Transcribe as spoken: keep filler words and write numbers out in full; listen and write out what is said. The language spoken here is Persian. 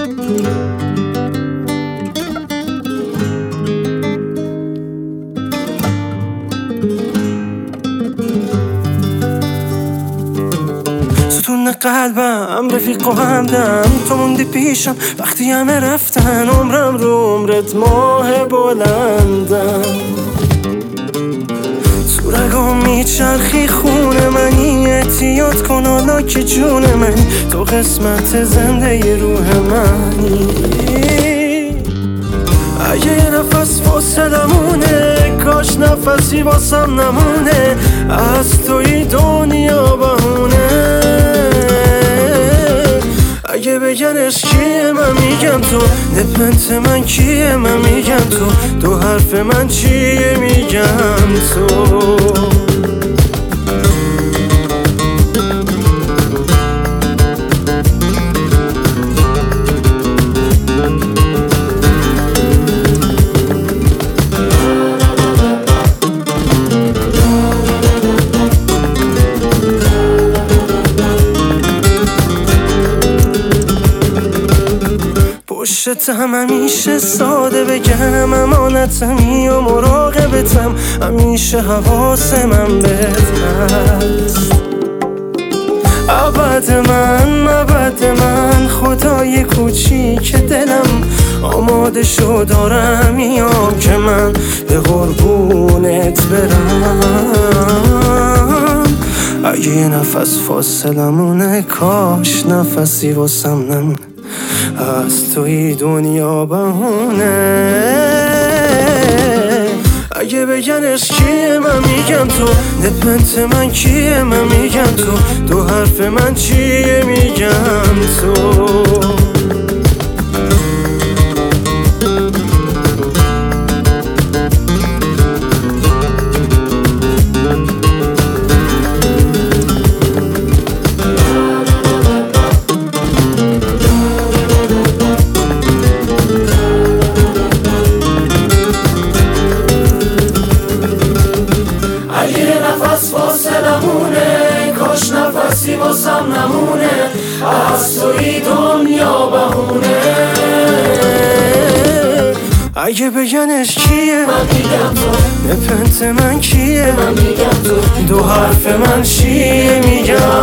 ستون قلبم رفیق و همدم، تو موندی پیشم وقتی همه رفتن. عمرم رو عمرت ماه بلندم، تو رگام میچرخی خونه منی. احتیاط کن حالا که جون منی، تو قسمت زنده روح منی. اگه یه نفس فاصلمونه، کاش نفسی واسم نمونه. از توی دنیا بهونه، اگه بگنش کیه من میگم تو. نپنت من کیه من میگم تو. دو حرف من چیه میگم تو. پشتم همیشه ساده بگم، امانتمی و مراقبتم. همیشه حواس من بهت هست. ابد من ابد من خدای کوچیک دلم. آماده شو دارم میام که من به قربونت برم. اگه یه نفس فاصلمونه، کاش نفسی واسم نمونه. از توی دنیا بهونه، اگه بگنش کیه من میگم تو. نپنت من کیه من میگم تو. دو حرف من چیه میگم تو. اگه نفس فاصلمونه، کاش نفسی واسم نمونه. از توی دنیا بهونه، اگه بگنش کیه من میگم تو. نپنت من کیه من میگم تو. دو حرف من چیه میگم